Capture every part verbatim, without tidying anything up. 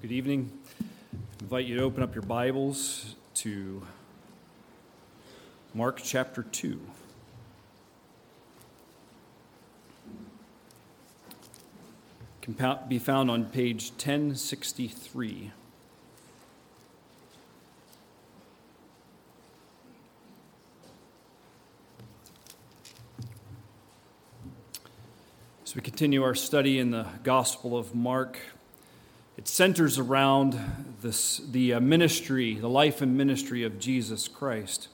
Good evening. I invite you to open up your Bibles to Mark chapter two. It can be found on page ten sixty-three. As we continue our study in the Gospel of Mark, it centers around this, the ministry, the life and ministry of Jesus Christ,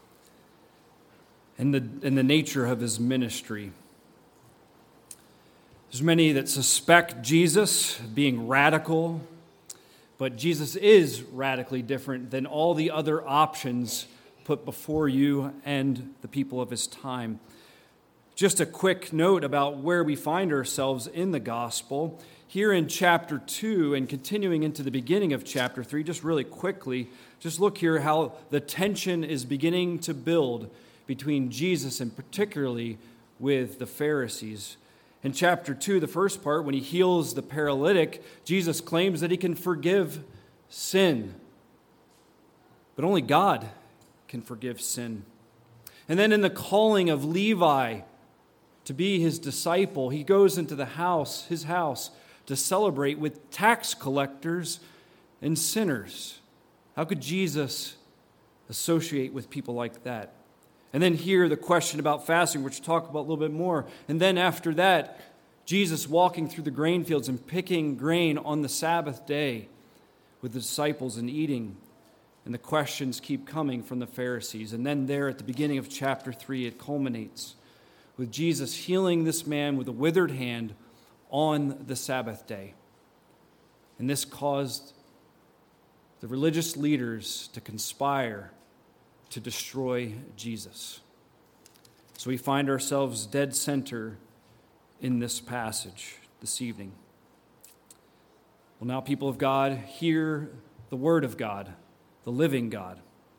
and the, and the nature of his ministry. There's many that suspect Jesus being radical, but Jesus is radically different than all the other options put before you and the people of his time. Just a quick note about where we find ourselves in the gospel. Here in chapter two and continuing into the beginning of chapter three, just really quickly, just look here how the tension is beginning to build between Jesus and particularly with the Pharisees. In chapter two, the first part, when he heals the paralytic, Jesus claims that he can forgive sin. But only God can forgive sin. And then in the calling of Levi to be his disciple, he goes into the house, his house, to celebrate with tax collectors and sinners. How could Jesus associate with people like that? And then here, the question about fasting, which we'll talk about a little bit more. And then after that, Jesus walking through the grain fields and picking grain on the Sabbath day with the disciples and eating. And the questions keep coming from the Pharisees. And then there at the beginning of chapter three, it culminates with Jesus healing this man with a withered hand on the Sabbath day. And this caused the religious leaders to conspire to destroy Jesus. So we find ourselves dead center in this passage this evening. Well, now, people of God, hear the word of God, the living God.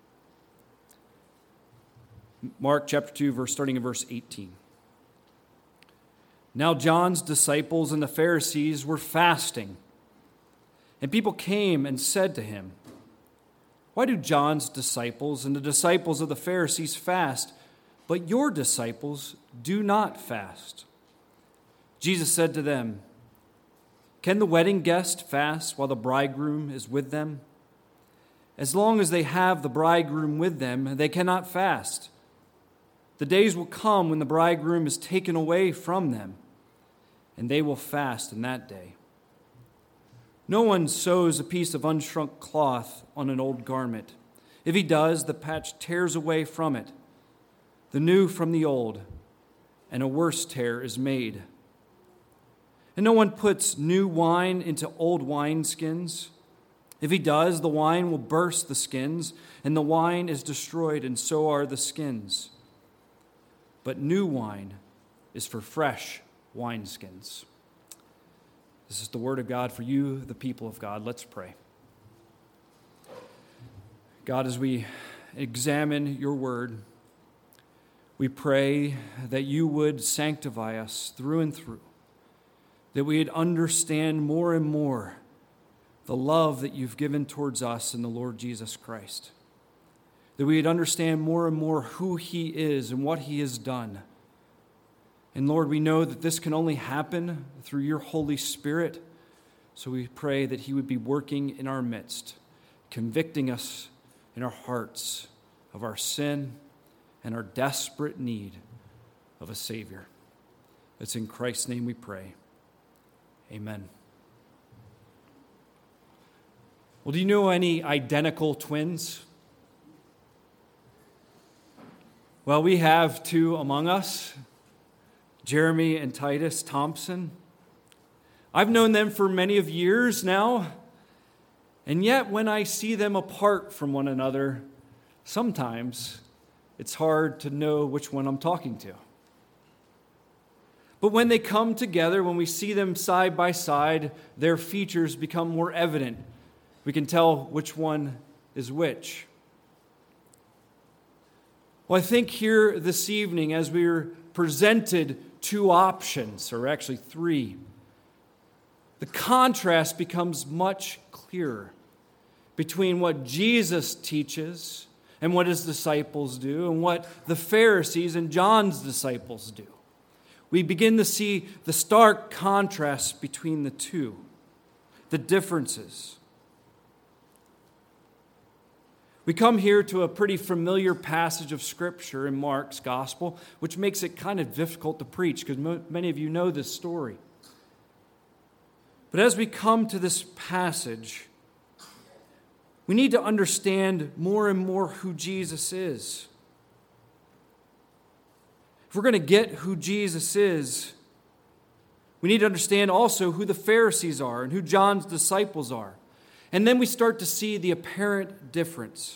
Mark chapter two, verse starting in verse eighteen. Now John's disciples and the Pharisees were fasting, and people came and said to him, "Why do John's disciples and the disciples of the Pharisees fast, but your disciples do not fast?" Jesus said to them, "Can the wedding guest fast while the bridegroom is with them? As long as they have the bridegroom with them, they cannot fast. The days will come when the bridegroom is taken away from them, and they will fast in that day. No one sews a piece of unshrunk cloth on an old garment. If he does, the patch tears away from it, the new from the old, and a worse tear is made. And no one puts new wine into old wineskins. If he does, the wine will burst the skins, and the wine is destroyed, and so are the skins. But new wine is for fresh wineskins." This is the word of God for you, the people of God. Let's pray. God, as we examine your word, we pray that you would sanctify us through and through, that we would understand more and more the love that you've given towards us in the Lord Jesus Christ, that we would understand more and more who he is and what he has done. And Lord, we know that this can only happen through your Holy Spirit, so we pray that he would be working in our midst, convicting us in our hearts of our sin and our desperate need of a Savior. It's in Christ's name we pray. Amen. Well, do you know any identical twins? Well, we have two among us, Jeremy and Titus Thompson. I've known them for many of years now, and yet when I see them apart from one another, sometimes it's hard to know which one I'm talking to. But when they come together, when we see them side by side, their features become more evident. We can tell which one is which. Well, I think here this evening, as we're presented two options, or actually three, the contrast becomes much clearer between what Jesus teaches and what his disciples do and what the Pharisees and John's disciples do. We begin to see the stark contrast between the two, the differences. We come here to a pretty familiar passage of Scripture in Mark's Gospel, which makes it kind of difficult to preach because mo- many of you know this story. But as we come to this passage, we need to understand more and more who Jesus is. If we're going to get who Jesus is, we need to understand also who the Pharisees are and who John's disciples are. And then we start to see the apparent difference.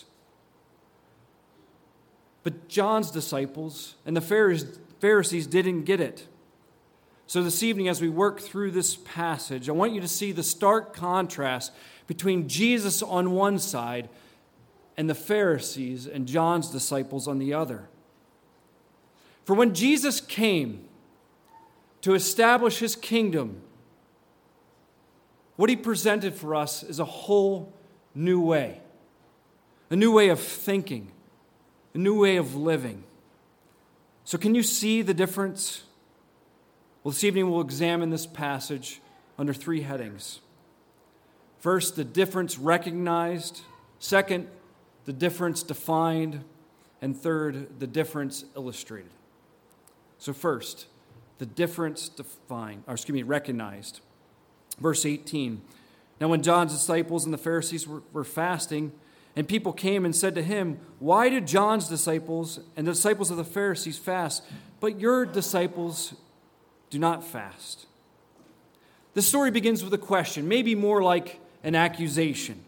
But John's disciples and the Pharisees didn't get it. So this evening, as we work through this passage, I want you to see the stark contrast between Jesus on one side and the Pharisees and John's disciples on the other. For when Jesus came to establish his kingdom, what he presented for us is a whole new way, a new way of thinking, a new way of living. So can you see the difference? Well, this evening we'll examine this passage under three headings. First, the difference recognized. Second, the difference defined. And third, the difference illustrated. So first, the difference defined, or excuse me, recognized. Verse eighteen, now when John's disciples and the Pharisees were, were fasting, and people came and said to him, why do John's disciples and the disciples of the Pharisees fast, but your disciples do not fast? The story begins with a question, maybe more like an accusation.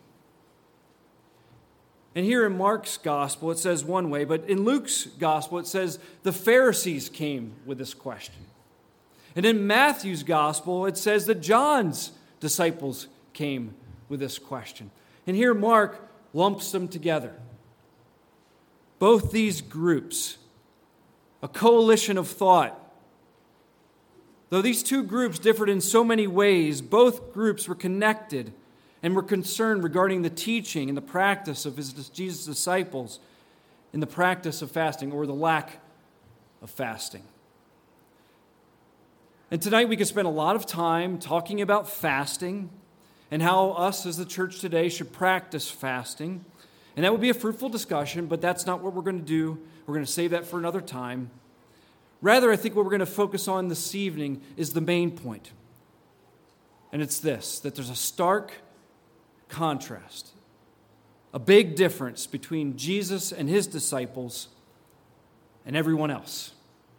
And here in Mark's gospel, it says one way, but in Luke's gospel, it says the Pharisees came with this question. And in Matthew's gospel, it says that John's disciples came with this question. And here Mark lumps them together. Both these groups, a coalition of thought. Though these two groups differed in so many ways, both groups were connected and were concerned regarding the teaching and the practice of his, Jesus' disciples in the practice of fasting or the lack of fasting. And tonight we could spend a lot of time talking about fasting and how us as the church today should practice fasting. And that would be a fruitful discussion, but that's not what we're going to do. We're going to save that for another time. Rather, I think what we're going to focus on this evening is the main point. And it's this, that there's a stark contrast, a big difference between Jesus and his disciples and everyone else.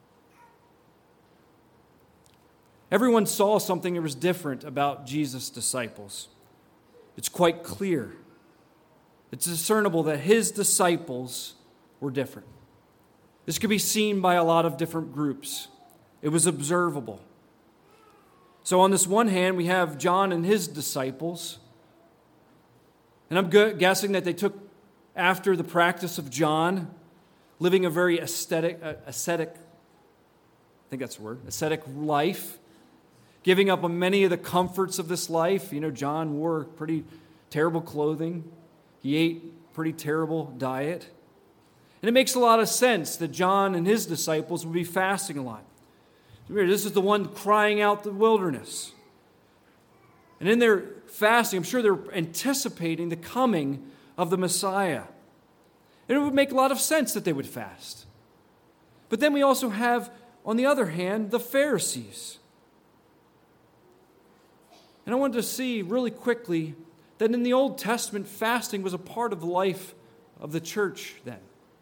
Everyone saw something that was different about Jesus' disciples. It's quite clear. It's discernible that his disciples were different. This could be seen by a lot of different groups. It was observable. So on this one hand, we have John and his disciples. And I'm guessing that they took after the practice of John, living a very aesthetic, uh, ascetic, I think that's the word, ascetic life, giving up on many of the comforts of this life. You know, John wore pretty terrible clothing. He ate pretty terrible diet. And it makes a lot of sense that John and his disciples would be fasting a lot. This is the one crying out the wilderness. And in their fasting, I'm sure they're anticipating the coming of the Messiah. And it would make a lot of sense that they would fast. But then we also have, on the other hand, the Pharisees. And I wanted to see really quickly that in the Old Testament, fasting was a part of the life of the church then.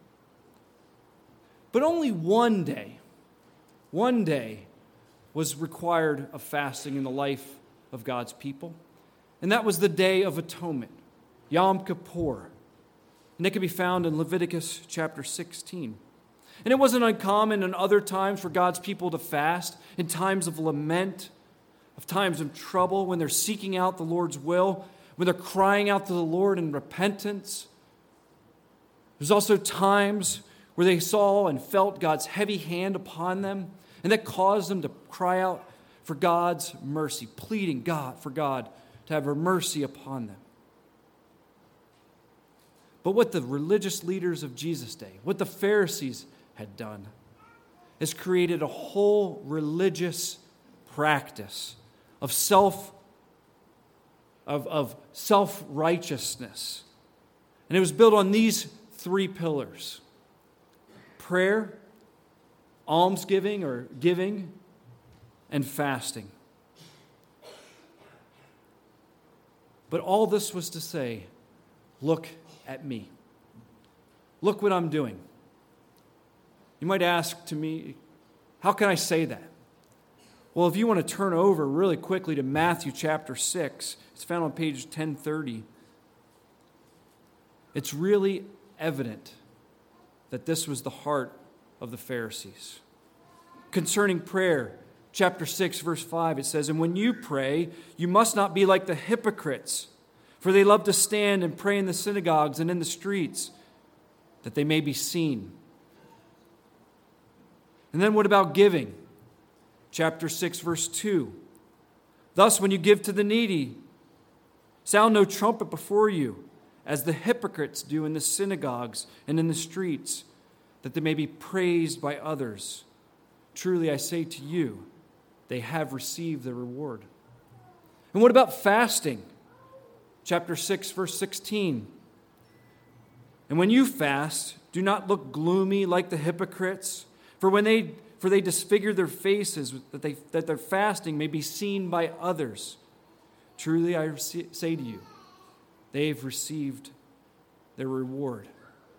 But only one day, one day was required of fasting in the life of God's people. And that was the Day of Atonement, Yom Kippur. And it can be found in Leviticus chapter sixteen. And it wasn't uncommon in other times for God's people to fast, in times of lament, of times of trouble, when they're seeking out the Lord's will, when they're crying out to the Lord in repentance. There's also times where they saw and felt God's heavy hand upon them, and that caused them to cry out for God's mercy, pleading God for God to have mercy upon them. But what the religious leaders of Jesus' day, what the Pharisees had done, is created a whole religious practice of self of, of self-righteousness. And it was built on these three pillars: prayer, almsgiving or giving, and fasting. But all this was to say, look at me. Look what I'm doing. You might ask to me, how can I say that? Well, if you want to turn over really quickly to Matthew chapter six, it's found on page ten thirty. It's really evident that this was the heart of the Pharisees. Concerning prayer, chapter six, verse five, it says, "And when you pray, you must not be like the hypocrites, for they love to stand and pray in the synagogues and in the streets, that they may be seen." And then what about giving? Chapter six, verse two. "Thus, when you give to the needy, sound no trumpet before you, as the hypocrites do in the synagogues and in the streets, that they may be praised by others. Truly, I say to you, they have received their reward." And what about fasting? Chapter six, verse sixteen. "And when you fast, do not look gloomy like the hypocrites, for when they for they disfigure their faces, that they that their fasting may be seen by others. Truly, I say to you, they have received their reward."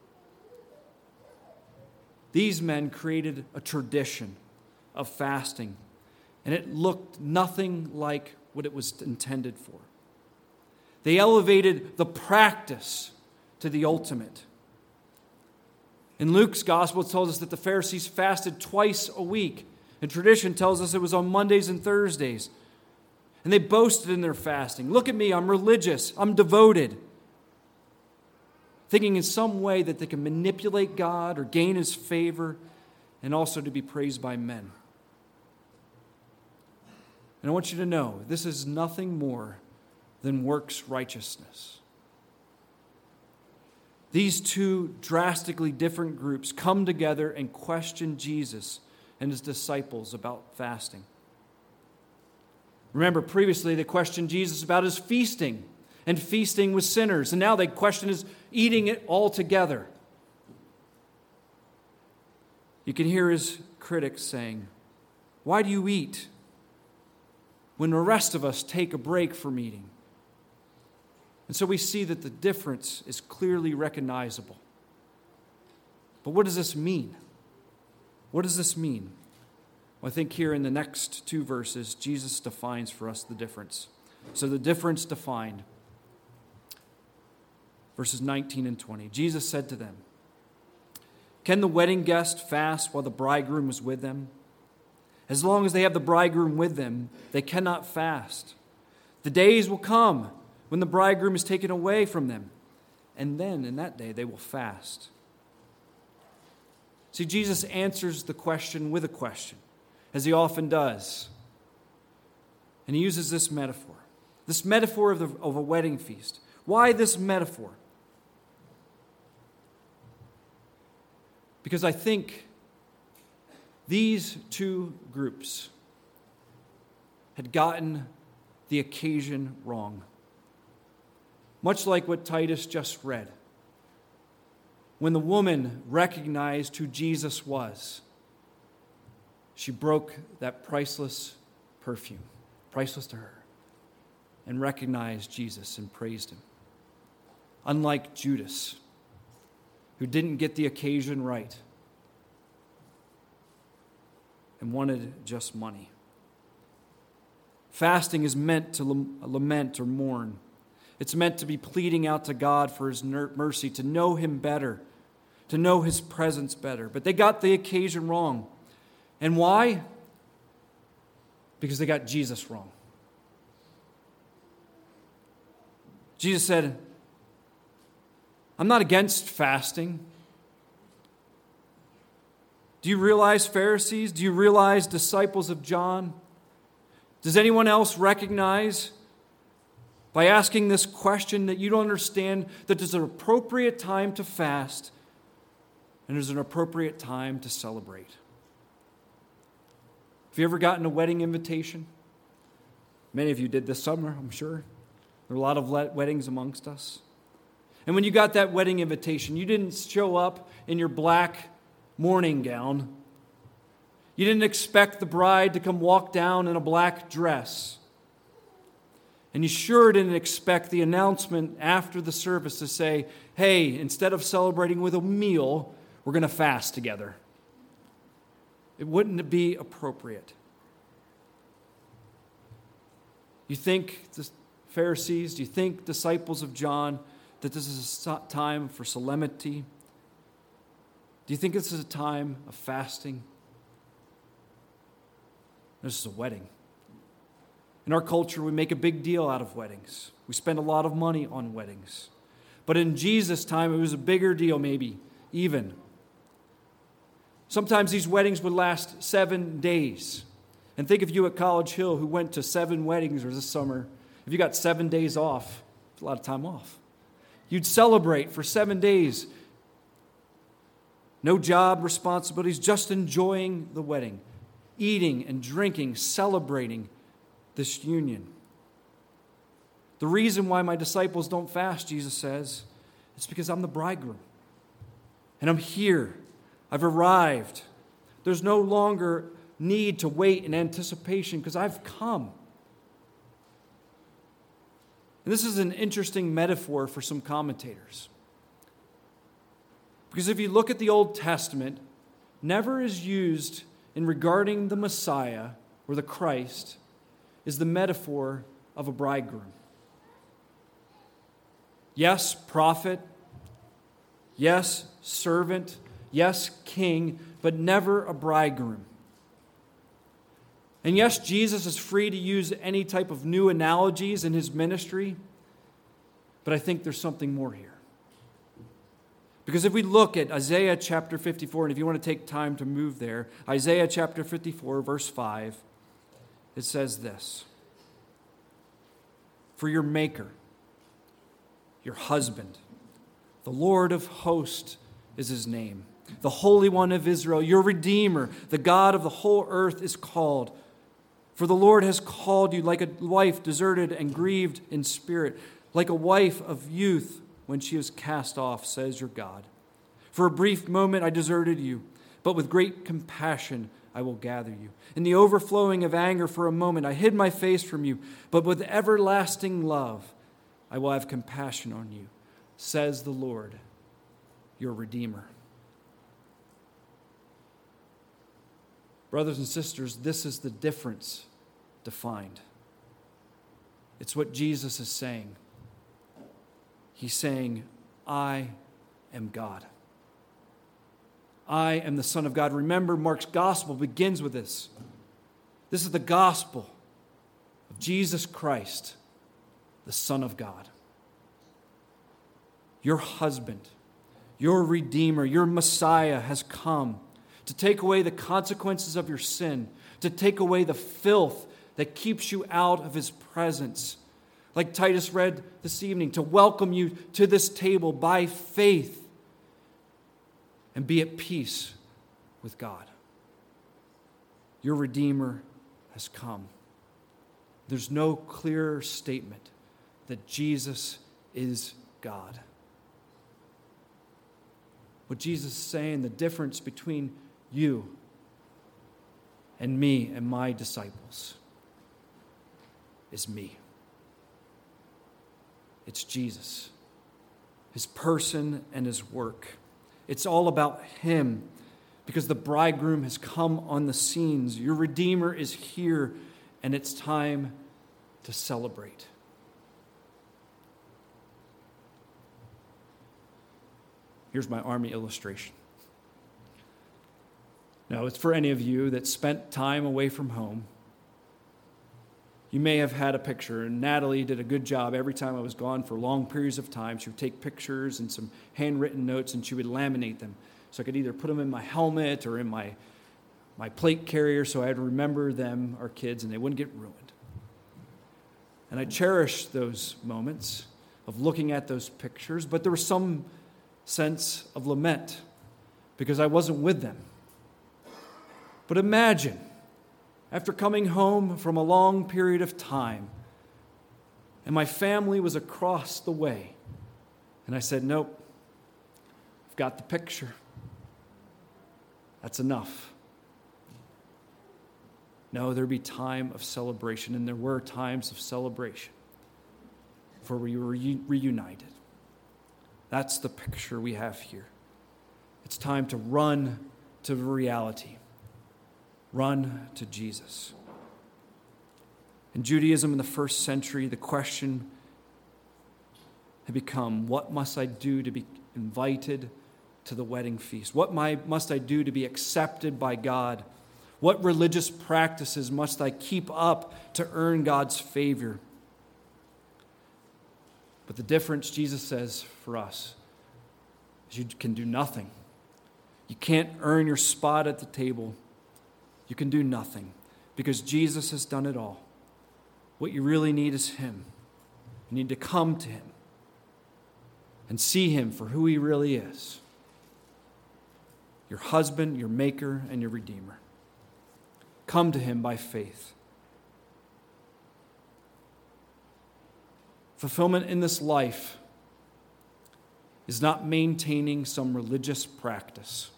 These men created a tradition of fasting, and it looked nothing like what it was intended for. They elevated the practice to the ultimate. In Luke's gospel, it tells us that the Pharisees fasted twice a week, and tradition tells us it was on Mondays and Thursdays. And they boasted in their fasting. "Look at me, I'm religious, I'm devoted." Thinking in some way that they can manipulate God or gain His favor, and also to be praised by men. And I want you to know, this is nothing more than works righteousness. These two drastically different groups come together and question Jesus and His disciples about fasting. Remember, previously they questioned Jesus about His feasting and feasting with sinners, and now they question His eating it all together. You can hear His critics saying, "Why do you eat when the rest of us take a break from eating?" And so we see that the difference is clearly recognizable. But what does this mean? What does this mean? Well, I think here in the next two verses, Jesus defines for us the difference. So the difference defined. Verses nineteen and twenty. Jesus said to them, "Can the wedding guest fast while the bridegroom is with them? As long as they have the bridegroom with them, they cannot fast. The days will come when the bridegroom is taken away from them, and then in that day they will fast." See, Jesus answers the question with a question, as He often does. And He uses this metaphor, this metaphor of, the, of a wedding feast. Why this metaphor? Because I think these two groups had gotten the occasion wrong. Much like what Titus just read. When the woman recognized who Jesus was, she broke that priceless perfume, priceless to her, and recognized Jesus and praised Him. Unlike Judas, who didn't get the occasion right and wanted just money. Fasting is meant to lament or mourn. It's meant to be pleading out to God for His mercy, to know Him better, to know His presence better. But they got the occasion wrong. And why? Because they got Jesus wrong. Jesus said, "I'm not against fasting. Do you realize, Pharisees? Do you realize, disciples of John? Does anyone else recognize, by asking this question, that you don't understand that there's an appropriate time to fast and there's an appropriate time to celebrate? Have you ever gotten a wedding invitation? Many of you did this summer, I'm sure. There are a lot of weddings amongst us. And when you got that wedding invitation, you didn't show up in your black morning gown. You didn't expect the bride to come walk down in a black dress. And you sure didn't expect the announcement after the service to say, hey, instead of celebrating with a meal, we're going to fast together. It wouldn't be appropriate. You think the Pharisees, do you think disciples of John, that this is a time for solemnity? Do you think this is a time of fasting? This is a wedding. In our culture, we make a big deal out of weddings. We spend a lot of money on weddings. But in Jesus' time, it was a bigger deal, maybe, even. Sometimes these weddings would last seven days. And think of you at College Hill who went to seven weddings this summer. If you got seven days off, it's a lot of time off. You'd celebrate for seven days. No job responsibilities, just enjoying the wedding. Eating and drinking, celebrating this union. The reason why my disciples don't fast, Jesus says, is because I'm the bridegroom. And I'm here. I've arrived. There's no longer need to wait in anticipation because I've come. And this is an interesting metaphor for some commentators. Because if you look at the Old Testament, never is used in regarding the Messiah or the Christ is the metaphor of a bridegroom. Yes, prophet. Yes, servant. Yes, king, but never a bridegroom. And yes, Jesus is free to use any type of new analogies in his ministry, but I think there's something more here. Because if we look at Isaiah chapter fifty-four, and if you want to take time to move there, Isaiah chapter fifty-four, verse five, it says this: for your Maker, your husband, the Lord of hosts is his name, the Holy One of Israel, your Redeemer, the God of the whole earth is called. For the Lord has called you like a wife deserted and grieved in spirit, like a wife of youth when she is cast off, says your God. For a brief moment I deserted you, but with great compassion I will gather you. In the overflowing of anger for a moment I hid my face from you, but with everlasting love I will have compassion on you, says the Lord, your Redeemer. Brothers and sisters, this is the difference defined. It's what Jesus is saying. He's saying, I am God. I am the Son of God. Remember, Mark's gospel begins with this. This is the gospel of Jesus Christ, the Son of God. Your husband, your Redeemer, your Messiah has come to take away the consequences of your sin, to take away the filth that keeps you out of his presence. Like Titus read this evening, to welcome you to this table by faith and be at peace with God. Your Redeemer has come. There's no clearer statement that Jesus is God. What Jesus is saying, the difference between you and me and my disciples is me. It's Jesus, his person and his work. It's all about him because the bridegroom has come on the scenes. Your Redeemer is here, and it's time to celebrate. Here's my army illustration. Now, it's for any of you that spent time away from home. You may have had a picture, and Natalie did a good job. Every time I was gone for long periods of time, she would take pictures and some handwritten notes, and she would laminate them. So I could either put them in my helmet or in my, my plate carrier so I had to remember them, our kids, and they wouldn't get ruined. And I cherish those moments of looking at those pictures, but there was some sense of lament because I wasn't with them. But imagine, after coming home from a long period of time, and my family was across the way, and I said, nope, I've got the picture. That's enough. No, there'd be time of celebration, and there were times of celebration for we were reunited. That's the picture we have here. It's time to run to reality. Run to Jesus. In Judaism in the first century, the question had become, what must I do to be invited to the wedding feast? What must I do to be accepted by God? What religious practices must I keep up to earn God's favor? But the difference, Jesus says, for us is you can do nothing. You can't earn your spot at the table. You can do nothing because Jesus has done it all. What you really need is Him. You need to come to Him and see Him for who He really is. Your husband, your maker, and your redeemer. Come to Him by faith. Fulfillment in this life is not maintaining some religious practice.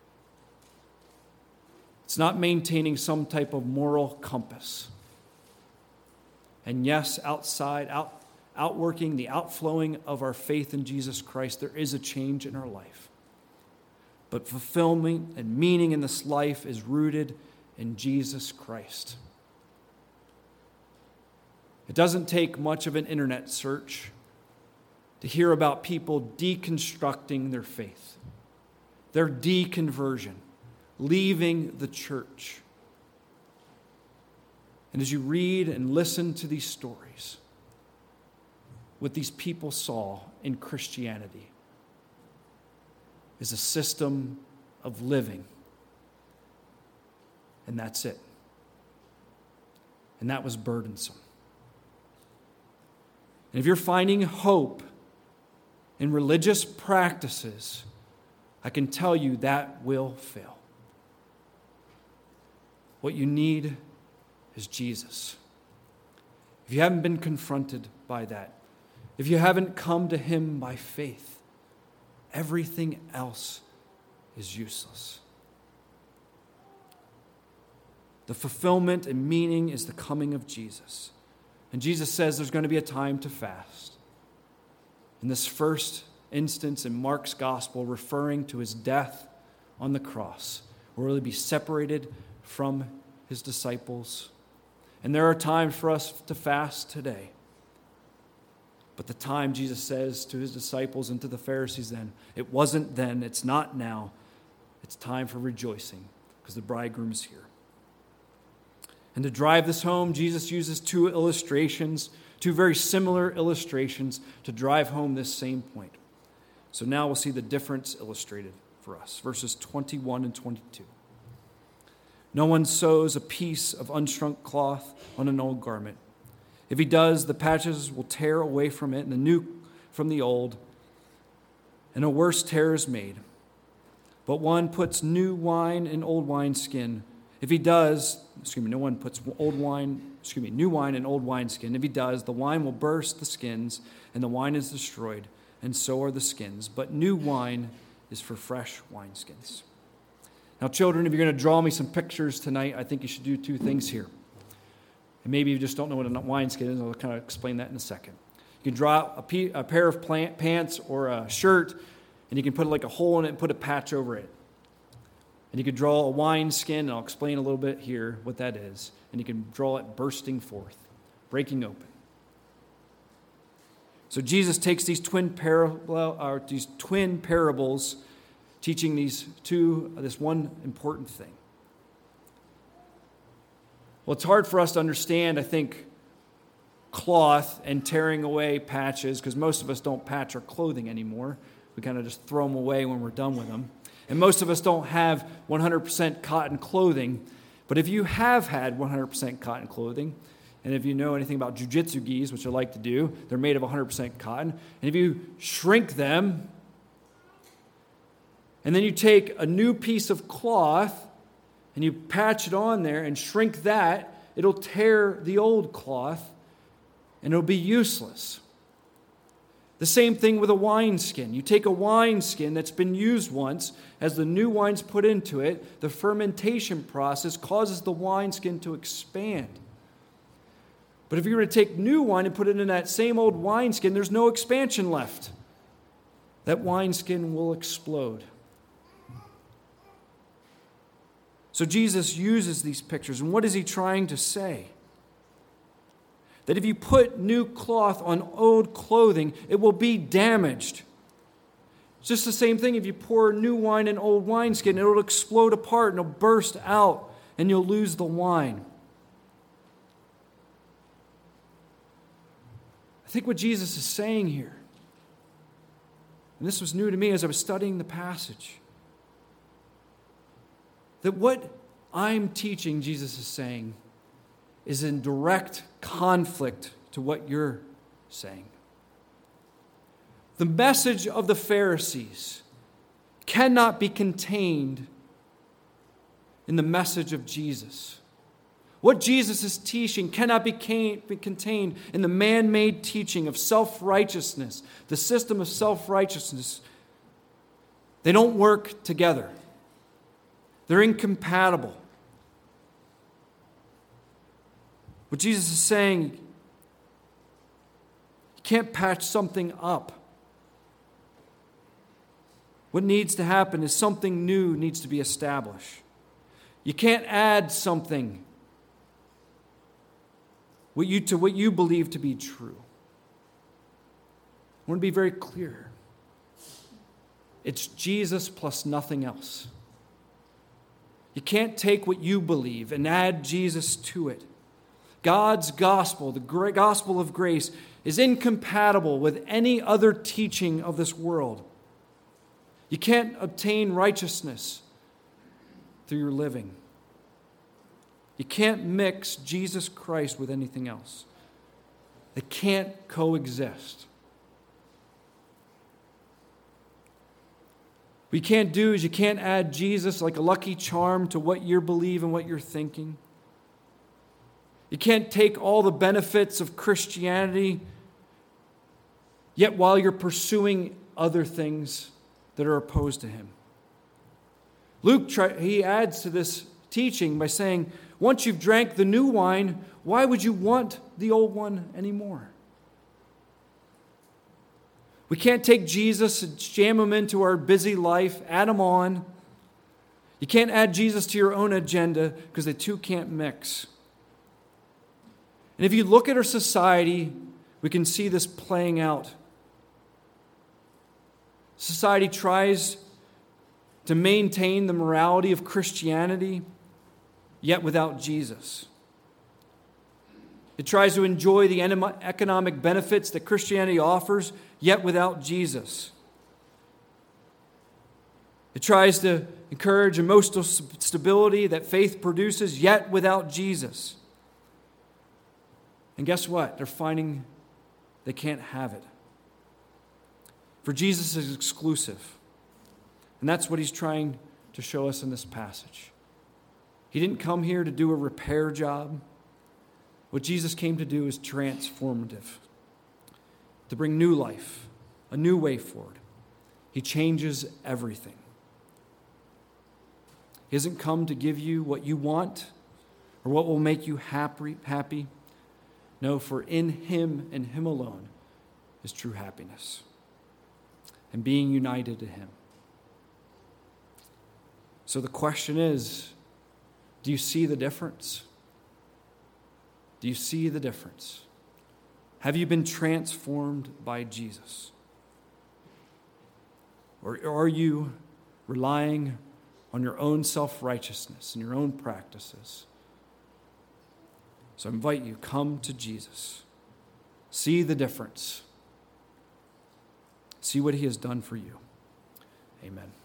It's not maintaining some type of moral compass. And yes, outside, out, outworking the outflowing of our faith in Jesus Christ, there is a change in our life. But fulfillment and meaning in this life is rooted in Jesus Christ. It doesn't take much of an internet search to hear about people deconstructing their faith, their deconversion, leaving the church. And as you read and listen to these stories, what these people saw in Christianity is a system of living. And that's it. And that was burdensome. And if you're finding hope in religious practices, I can tell you that will fail. What you need is Jesus. If you haven't been confronted by that, if you haven't come to Him by faith, everything else is useless. The fulfillment and meaning is the coming of Jesus. And Jesus says there's going to be a time to fast. In this first instance in Mark's gospel, referring to His death on the cross, where He'll be separated from His disciples. And there are times for us to fast today. But the time, Jesus says to His disciples and to the Pharisees then, it wasn't then, it's not now. It's time for rejoicing because the bridegroom is here. And to drive this home, Jesus uses two illustrations, two very similar illustrations to drive home this same point. So now we'll see the difference illustrated for us. Verses twenty-one and twenty-two. No one sews a piece of unshrunk cloth on an old garment. If he does, the patches will tear away from it and the new from the old, and a worse tear is made. But one puts new wine in old wineskin. If he does, excuse me, no one puts old wine, excuse me, new wine in old wineskin. If he does, the wine will burst the skins, and the wine is destroyed, and so are the skins. But new wine is for fresh wineskins. Now, children, if you're going to draw me some pictures tonight, I think you should do two things here. And maybe you just don't know what a wineskin is. I'll kind of explain that in a second. You can draw a, p- a pair of plant, pants or a shirt, and you can put like a hole in it and put a patch over it. And you could draw a wineskin, and I'll explain a little bit here what that is. And you can draw it bursting forth, breaking open. So Jesus takes these twin parallel, or these twin parables, teaching these two, this one important thing. Well, it's hard for us to understand, I think, cloth and tearing away patches, because most of us don't patch our clothing anymore. We kind of just throw them away when we're done with them. And most of us don't have one hundred percent cotton clothing. But if you have had one hundred percent cotton clothing, And if you know anything about jujitsu gis, which I like to do, they're made of one hundred percent cotton. And if you shrink them, and then you take a new piece of cloth and you patch it on there and shrink that, it'll tear the old cloth and it'll be useless. The same thing with a wineskin. You take a wineskin that's been used once, as the new wine's put into it, the fermentation process causes the wineskin to expand. But if you were to take new wine and put it in that same old wineskin, there's no expansion left. That wineskin will explode. So Jesus uses these pictures, and what is he trying to say? That if you put new cloth on old clothing, it will be damaged. It's just the same thing if you pour new wine in old wineskin, it will explode apart and it'll burst out and you'll lose the wine. I think what Jesus is saying here, and this was new to me as I was studying the passage, that what I'm teaching, Jesus is saying, is in direct conflict to what you're saying. The message of the Pharisees cannot be contained in the message of Jesus. What Jesus is teaching cannot be contained in the man-made teaching of self-righteousness, the system of self-righteousness. They don't work together. They're incompatible. What Jesus is saying, you can't patch something up. What needs to happen is something new needs to be established. You can't add something what you, to what you believe to be true. I want to be very clear. It's Jesus plus nothing else. You can't take what you believe and add Jesus to it. God's gospel, the great gospel of grace, is incompatible with any other teaching of this world. You can't obtain righteousness through your living. You can't mix Jesus Christ with anything else. They can't coexist. What you can't do is you can't add Jesus like a lucky charm to what you believe and what you're thinking. You can't take all the benefits of Christianity, yet while you're pursuing other things that are opposed to him. Luke, he adds to this teaching by saying, once you've drank the new wine, why would you want the old one anymore? We can't take Jesus and jam him into our busy life, add him on. You can't add Jesus to your own agenda because the two can't mix. And if you look at our society, we can see this playing out. Society tries to maintain the morality of Christianity, yet without Jesus. It tries to enjoy the economic benefits that Christianity offers, yet without Jesus. It tries to encourage emotional stability that faith produces, yet without Jesus. And guess what? They're finding they can't have it. For Jesus is exclusive. And that's what he's trying to show us in this passage. He didn't come here to do a repair job. What Jesus came to do is transformative, to bring new life, a new way forward. He changes everything. He hasn't come to give you what you want or what will make you happy. happy. No, for in him and him alone is true happiness and being united to him. So the question is, do you see the difference? Do you see the difference? Have you been transformed by Jesus? Or are you relying on your own self-righteousness and your own practices? So I invite you, come to Jesus. See the difference. See what he has done for you. Amen.